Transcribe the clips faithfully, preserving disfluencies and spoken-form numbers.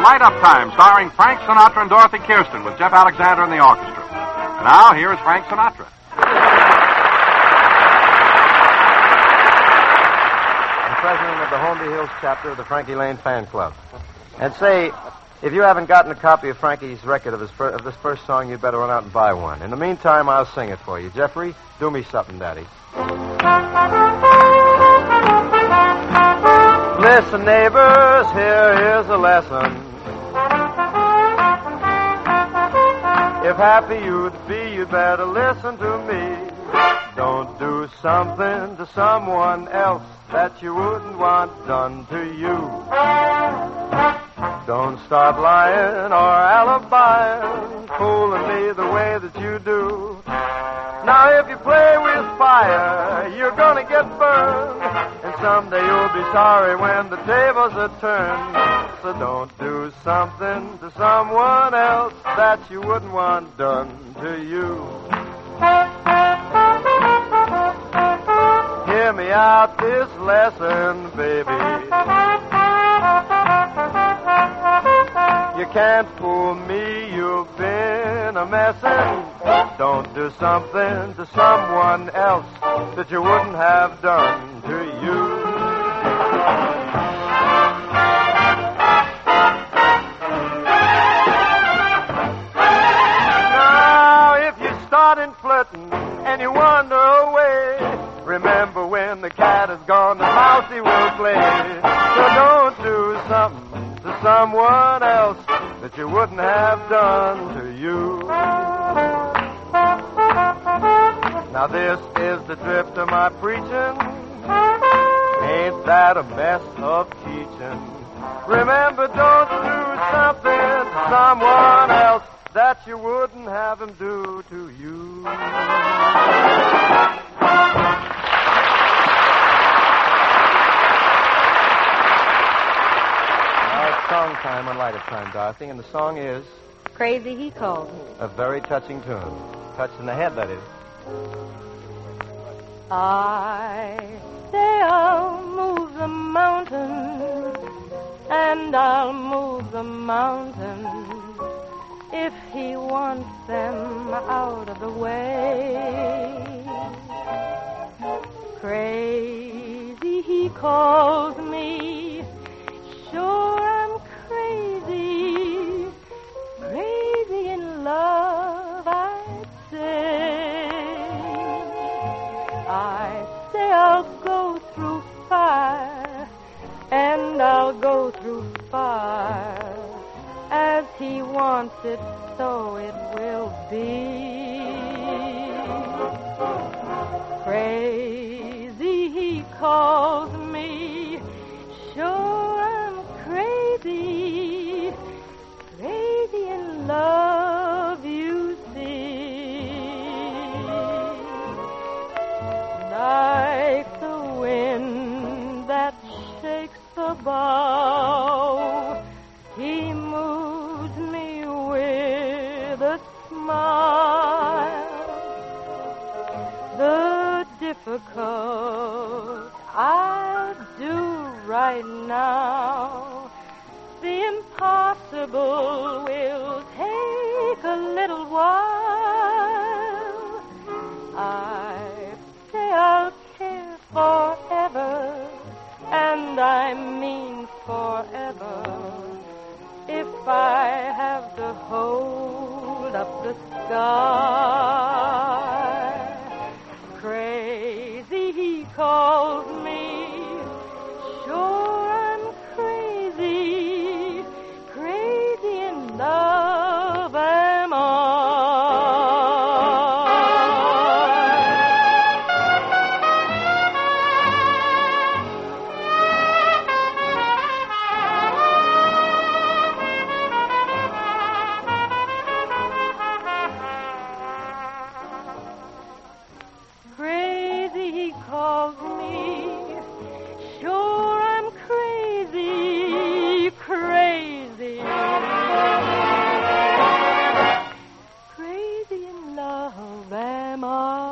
Light Up Time, starring Frank Sinatra and Dorothy Kirsten, with Jeff Alexander in the orchestra. And now, here is Frank Sinatra. I'm president of the Holmby Hills chapter of the Frankie Lane Fan Club. And say, if you haven't gotten a copy of Frankie's record of, his fir- of this first song, you'd better run out and buy one. In the meantime, I'll sing it for you. Jeffrey, do me something, Daddy. Listen, neighbors, here is a lesson. If happy you'd be, you'd better listen to me. Don't do something to someone else that you wouldn't want done to you. Don't start lying or alibiing, fooling me the way that you do. Now if you play with fire, you're gonna get burned, and someday you'll be sorry when the tables are turned. So don't do something to someone else that you wouldn't want done to you. Hear me out this lesson, baby. You can't fool me, you've been a messin'. Don't do something to someone else that you wouldn't have done to you. Now, if you start in flirting and you wander away, remember when the cat is gone, the mousey will play. So don't do something to someone else that you wouldn't have done to you. Now this is the drift of my preaching. Ain't that a mess of teaching? Remember, don't do something to someone else that you wouldn't have him do to you. Song time on Light Up Time, Dorothy, and the song is Crazy He Called Me. A very touching tune. Touch in the head, that is. I say I'll move the mountain, and I'll move the mountain if he wants them out of the way. Crazy he calls me, sure I'm crazy, crazy in love, I'd say. I say I'll go through fire, and I'll go through fire. As he wants it, so it will be. Crazy he calls me, sure I'm crazy, crazy in love, you see. Like the wind that shakes the bough, he moves me with a smile. The difficult I'll do right now. The impossible will take a little while. I say I'll care forever, and I mean forever. If I have to hold up the sky, crazy he calls me, sure I'm crazy, crazy in love am I. Crazy he calls me, sure I'm crazy, crazy. Crazy in love am I.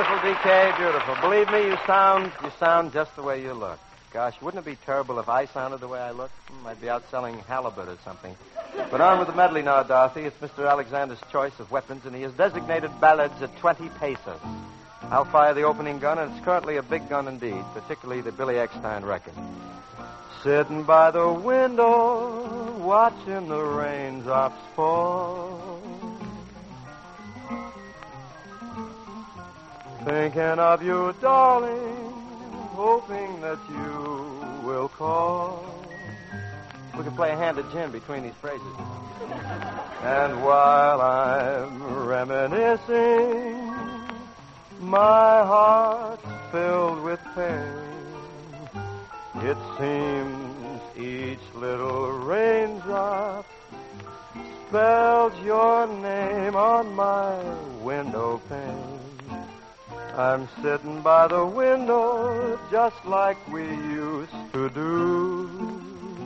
Beautiful, B K, beautiful. Believe me, you sound you sound just the way you look. Gosh, wouldn't it be terrible if I sounded the way I look? Hmm, I'd be out selling halibut or something. But on with the medley now, Dorothy. It's Mister Alexander's choice of weapons, and he has designated ballads at twenty pesos. I'll fire the opening gun, and it's currently a big gun indeed, particularly the Billy Eckstein record. Sitting by the window, watching the raindrops fall, thinking of you, darling, hoping that you will call. We could play a hand of gin between these phrases. And while I'm reminiscing, my heart's filled with pain. It seems each little raindrop spells your name on my window pane. I'm sitting by the window just like we used to do.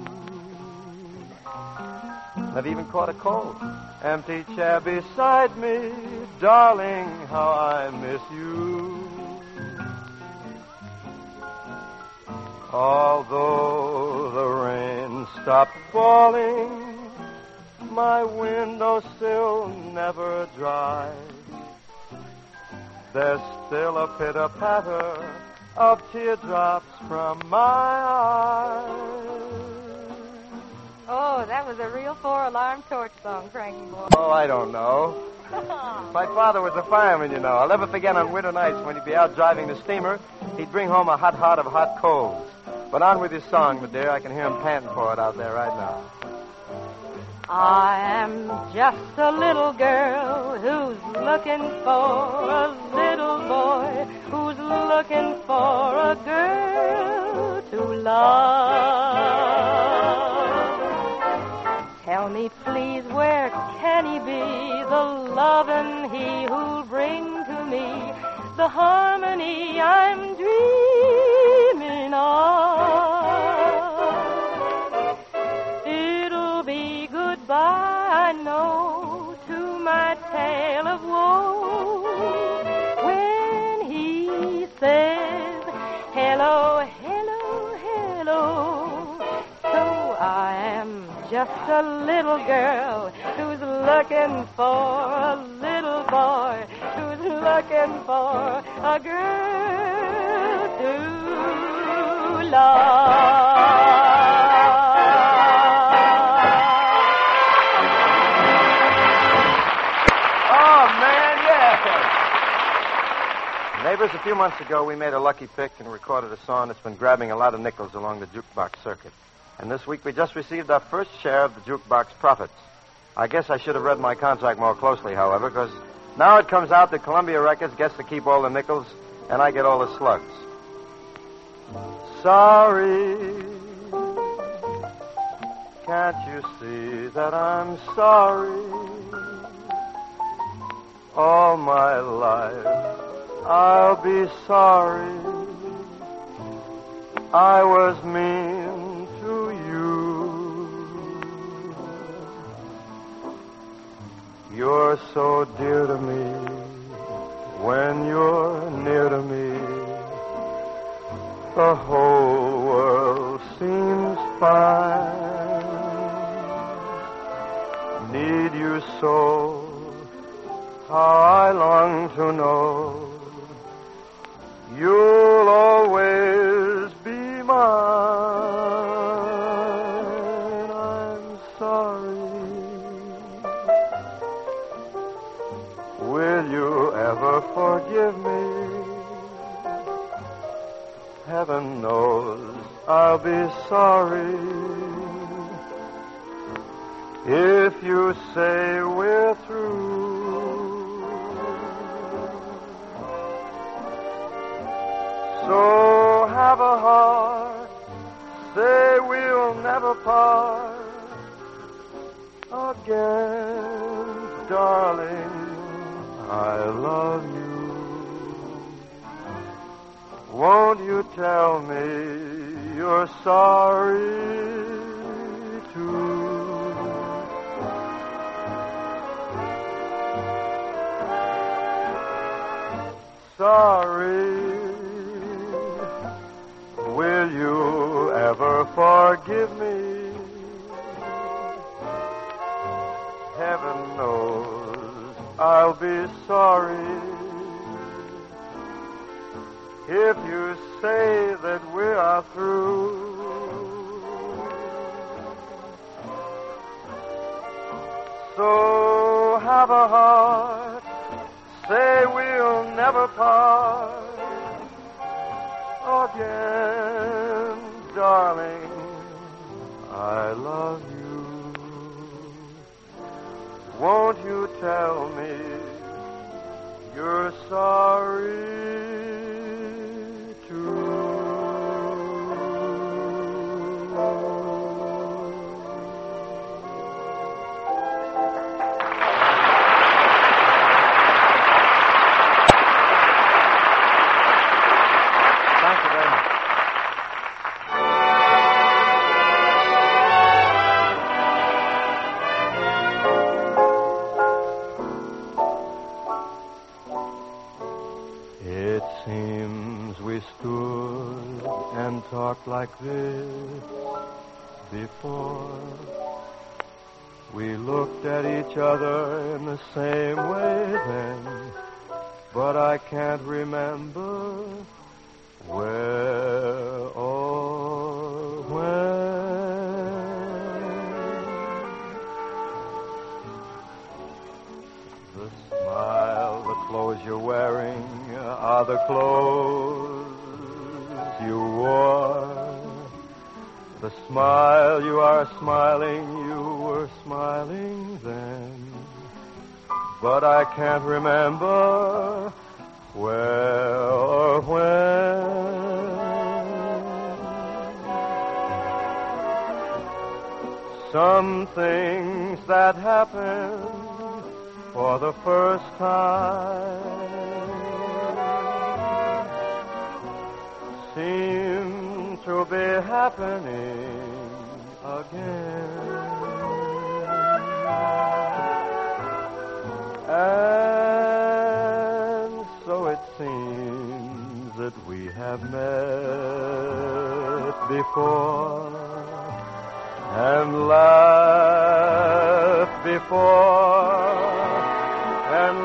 I've even caught a cold. Empty chair beside me, darling, how I miss you. Although the rain stopped falling, my windowsill never dries. There's still a pitter-patter of teardrops from my eyes. Oh, that was a real four-alarm torch song, Frankie boy. Oh, I don't know. My father was a fireman, you know. I'll never forget on winter nights when he'd be out driving the steamer, he'd bring home a hot heart of hot coals. But on with his song, my dear. I can hear him panting for it out there right now. I am just a little girl who's looking for a little boy who's looking for a girl to love. Tell me, please, where can he be, the lovin' he who'll bring to me the harmony I'm dreaming of? It'll be goodbye, I know, to my tale of woe when he says, hello, hello, hello. So I am just a little girl who's looking for a little boy who's looking for a girl to love. Neighbors, a few months ago, we made a lucky pick and recorded a song that's been grabbing a lot of nickels along the jukebox circuit. And this week, we just received our first share of the jukebox profits. I guess I should have read my contract more closely, however, because now it comes out that Columbia Records gets to keep all the nickels, and I get all the slugs. Sorry, can't you see that I'm sorry? All my life I'll be sorry I was mean to you. You're so dear to me when you're near to me. The whole world seems fine. Need you so, how I long to know you'll always be mine. I'm sorry. Will you ever forgive me? Heaven knows I'll be sorry if you say we're through. So have a heart, say we'll never part again, darling, I love you. Won't you tell me you're sorry too? sorry. Will you ever forgive me? Heaven knows I'll be sorry if you say that we are through. So have a heart, say we'll never part again, darling, I love you. Won't you tell me you're sorry too? Thank you very much. It seems we stood and talked like this before. We looked at each other in the same way then, but I can't remember where or when. The smile, the clothes you're wearing are the clothes you wore. The smile you are smiling, you were smiling then, but I can't remember where or when. Some things that happen for the first time seem to be happening again. And so it seems that we have met before and laughed before and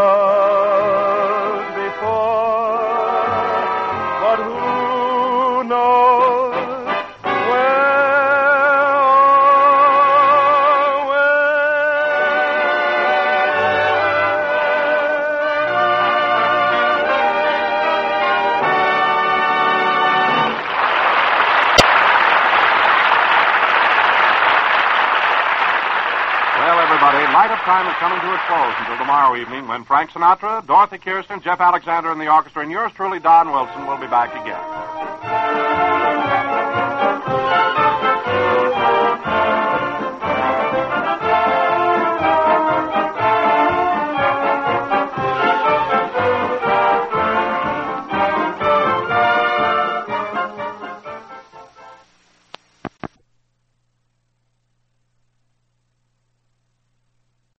loved before, but who knows where or Well, everybody, Light of Time is coming to its close until tomorrow evening when Frank Sinatra, Dorothy Kirsten, Jeff Alexander, and the orchestra, and yours truly, Don Wilson, will be back again.